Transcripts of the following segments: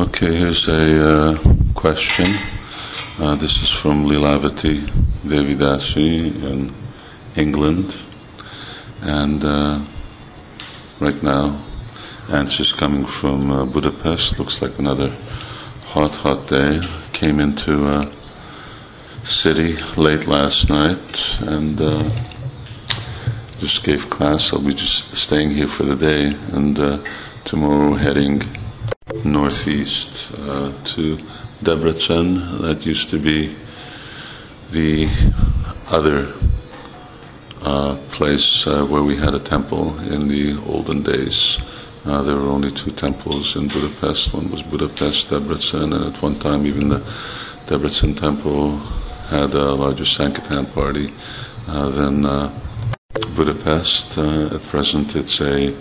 Okay, here's a question. This is from Lilavati Devidasi in England. And right now, answers coming from Budapest. Looks like another hot day. Came into city late last night and just gave class. I'll be just staying here for the day, and tomorrow heading northeast to Debrecen. That used to be the other place where we had a temple in the olden days. There were only two temples in Budapest. One was Budapest, Debrecen, and at one time even the Debrecen temple had a larger Sankirtan party than Budapest. At present it's a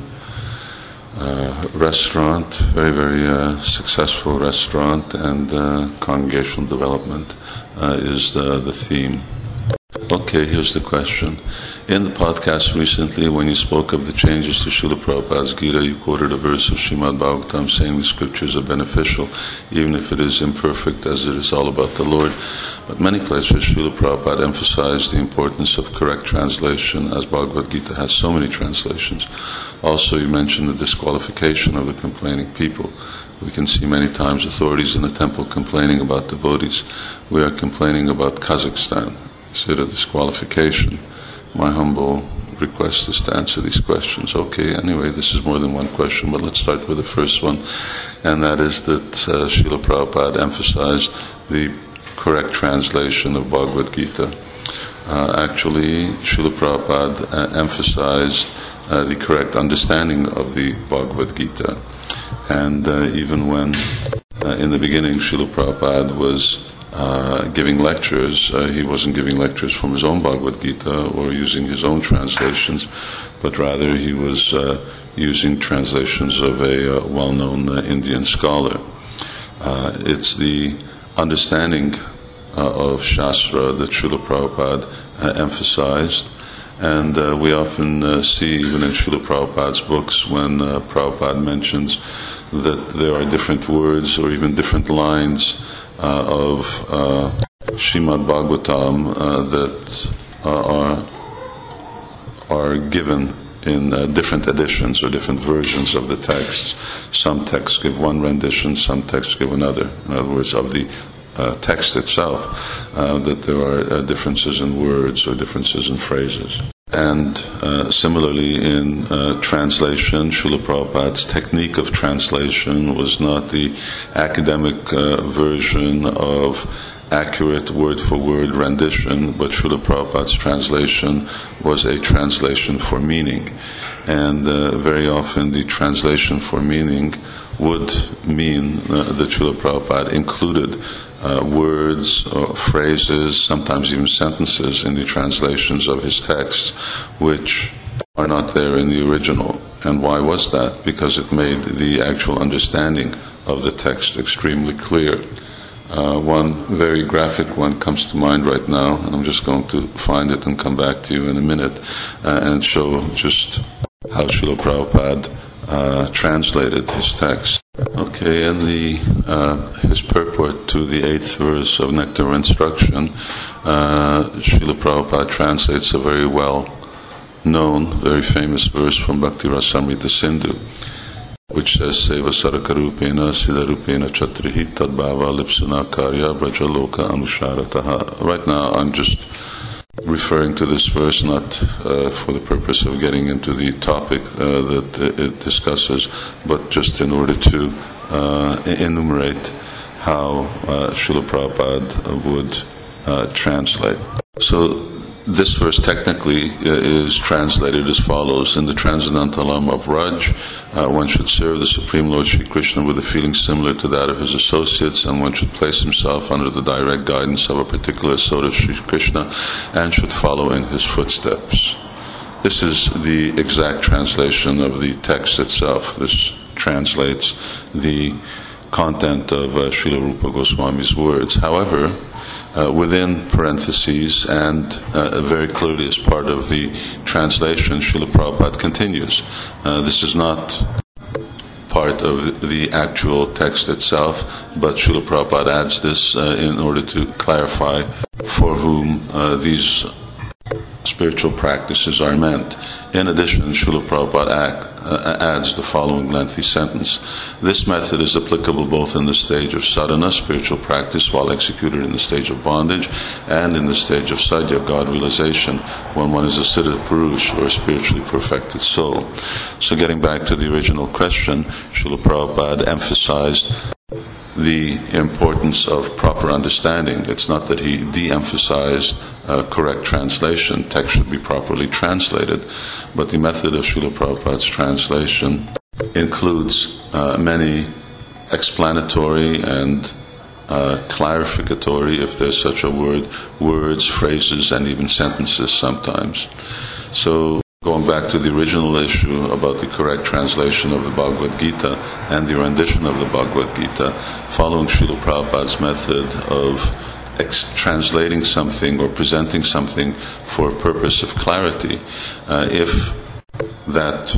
restaurant, very successful restaurant, and congregational development is the theme. Okay, here's the question. In the podcast recently, when you spoke of the changes to Srila Prabhupada's Gita, you quoted a verse of Srimad Bhagavatam saying the scriptures are beneficial, even if it is imperfect, as it is all about the Lord. But many places, Srila Prabhupada emphasized the importance of correct translation, as Bhagavad Gita has so many translations. Also, you mentioned the disqualification of the complaining people. We can see many times authorities in the temple complaining about devotees. We are complaining about Kazakhstan. Is it a disqualification? My humble request is to answer these questions. Okay, anyway, this is more than one question, but let's start with the first one, and that is that Srila Prabhupada emphasized the correct translation of Bhagavad Gita. Actually, Srila Prabhupada emphasized the correct understanding of the Bhagavad Gita. And even when, in the beginning, Srila Prabhupada was giving lectures, he wasn't giving lectures from his own Bhagavad Gita or using his own translations, but rather he was using translations of a well-known Indian scholar. It's the understanding of Shastra that Srila Prabhupada emphasized, and we often see even in Srila Prabhupada's books when Prabhupada mentions that there are different words or even different lines of Srimad Bhagavatam that are given in different editions or different versions of the text. Some texts give one rendition, some texts give another. In other words, of the text itself, that there are differences in words or differences in phrases. And similarly in translation, Srila Prabhupada's technique of translation was not the academic version of accurate word-for-word rendition, but Srila Prabhupada's translation was a translation for meaning. And very often the translation for meaning would mean that Srila Prabhupada included words or phrases, sometimes even sentences in the translations of his texts, which are not there in the original. And why was that? Because it made the actual understanding of the text extremely clear. One very graphic one comes to mind right now, and I'm just going to find it and come back to you in a minute and show just how Srila Prabhupada translated his text. Okay, in his purport to the 8th verse of Nectar Instruction, Srila Prabhupada translates a very well-known, very famous verse from Bhakti Rasamrita Sindhu, which says, Seva Sarakarupena Siddharupena Chatrihi Tadbhava Lipsana Karya Brajaloka Anusharataha. Right now I'm just referring to this verse not for the purpose of getting into the topic that it discusses, but just in order to enumerate how Srila Prabhupada would translate. So this verse technically is translated as follows: in the Transcendental of Raj, one should serve the Supreme Lord Shri Krishna with a feeling similar to that of his associates, and one should place himself under the direct guidance of a particular sort of Shri Krishna and should follow in his footsteps. This is the exact translation of the text itself. This translates the content of Srila Rupa Goswami's words. However, within parentheses and very clearly as part of the translation, Srila Prabhupada continues. This is not part of the actual text itself, but Srila Prabhupada adds this in order to clarify for whom these spiritual practices are meant. In addition, Srila Prabhupada adds the following lengthy sentence: this method is applicable both in the stage of sadhana, spiritual practice, while executed in the stage of bondage, and in the stage of sadhya, God realization, when one is a siddha purush, or a spiritually perfected soul. So getting back to the original question, Srila Prabhupada emphasized the importance of proper understanding. It's not that he de-emphasized correct translation. Text should be properly translated, but the method of Srila Prabhupada's translation includes many explanatory and clarificatory, if there's such a word, words, phrases, and even sentences sometimes. So, going back to the original issue about the correct translation of the Bhagavad Gita and the rendition of the Bhagavad Gita, following Srila Prabhupada's method of translating something or presenting something for a purpose of clarity, if that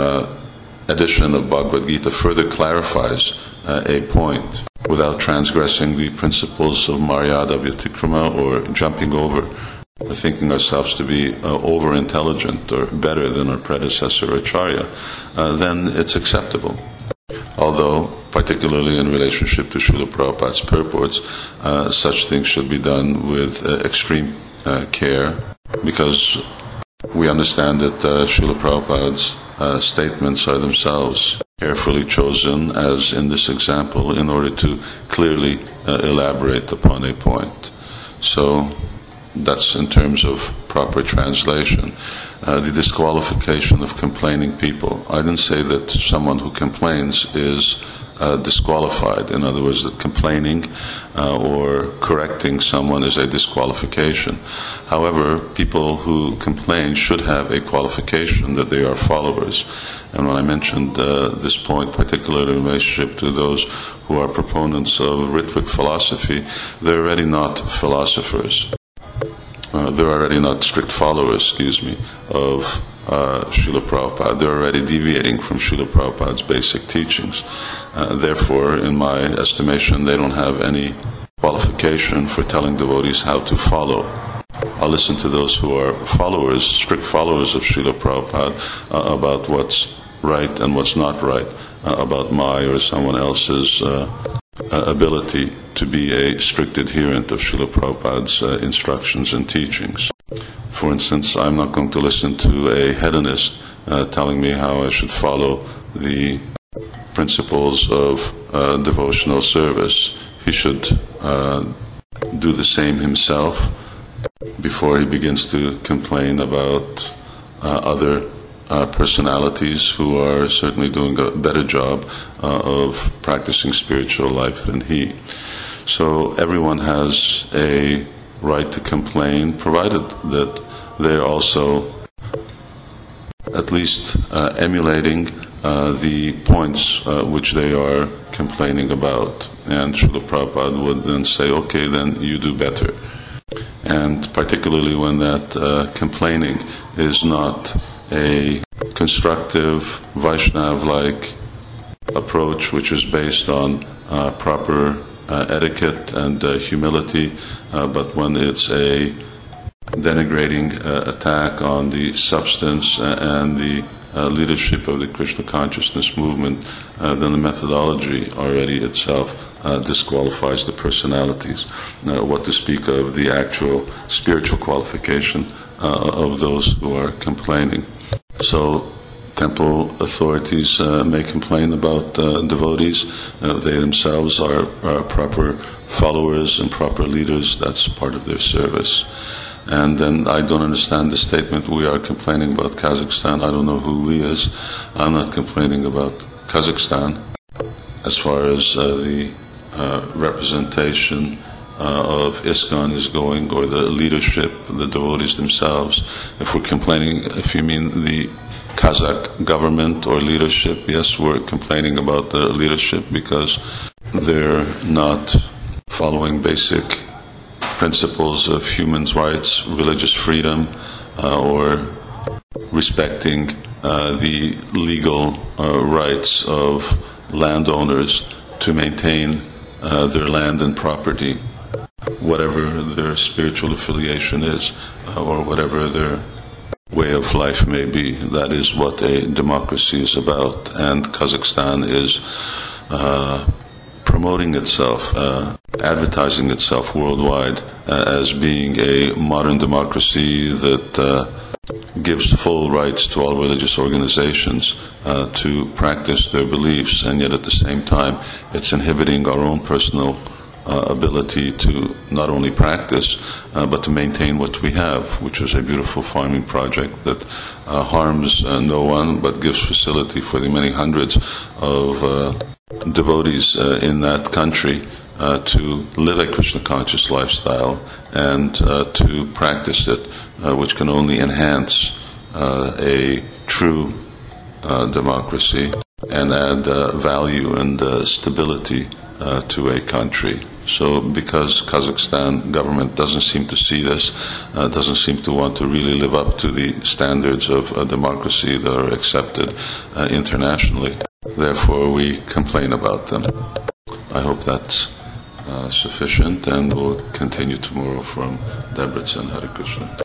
edition of Bhagavad Gita further clarifies a point without transgressing the principles of Maryada Vyatikrama or jumping over, thinking ourselves to be over-intelligent or better than our predecessor Acharya, then it's acceptable. Although, particularly in relationship to Srila Prabhupada's purports, such things should be done with extreme care, because we understand that Srila Prabhupada's statements are themselves carefully chosen, as in this example, in order to clearly elaborate upon a point. So, that's in terms of proper translation. The disqualification of complaining people. I didn't say that someone who complains is disqualified. In other words, that complaining or correcting someone is a disqualification. However, people who complain should have a qualification that they are followers. And when I mentioned this point, particularly in relationship to those who are proponents of Ritvic philosophy, they're already not philosophers. They're already not strict followers, of Srila Prabhupada. They're already deviating from Srila Prabhupada's basic teachings. Therefore, in my estimation, they don't have any qualification for telling devotees how to follow. I'll listen to those who are followers, strict followers of Srila Prabhupada, about what's right and what's not right, about my or someone else's ability to be a strict adherent of Srila Prabhupada's instructions and teachings. For instance, I'm not going to listen to a hedonist telling me how I should follow the principles of devotional service. He should do the same himself before he begins to complain about other personalities who are certainly doing a better job of practicing spiritual life than he. So everyone has a right to complain, provided that they're also at least emulating the points which they are complaining about. And Srila Prabhupada would then say, okay, then you do better. And particularly when that complaining is not a constructive, Vaishnav-like approach which is based on proper etiquette and humility, but when it's a denigrating attack on the substance and the leadership of the Krishna consciousness movement, then the methodology already itself disqualifies the personalities. What to speak of the actual spiritual qualification of those who are complaining. So, temple authorities may complain about devotees. They themselves are proper followers and proper leaders. That's part of their service. And then I don't understand the statement, we are complaining about Kazakhstan. I don't know who we is. I'm not complaining about Kazakhstan. As far as the representation of ISKCON is going, or the leadership, the devotees themselves, if we're complaining, if you mean the Kazakh government or leadership, yes, we're complaining about the leadership because they're not following basic principles of human rights, religious freedom, or respecting the legal rights of landowners to maintain their land and property, whatever their spiritual affiliation is, or whatever their way of life may be. That is what a democracy is about. And Kazakhstan is promoting itself, advertising itself worldwide as being a modern democracy that gives full rights to all religious organizations to practice their beliefs, and yet at the same time it's inhibiting our own personal ability to not only practice but to maintain what we have, which is a beautiful farming project that harms no one but gives facility for the many hundreds of devotees in that country to live a Krishna conscious lifestyle and to practice it, which can only enhance a true democracy and add value and stability to a country. So because Kazakhstan government doesn't seem to see this, doesn't seem to want to really live up to the standards of democracy that are accepted internationally, therefore we complain about them. I hope that's sufficient, and we'll continue tomorrow from Debrecen. Hare Krishna.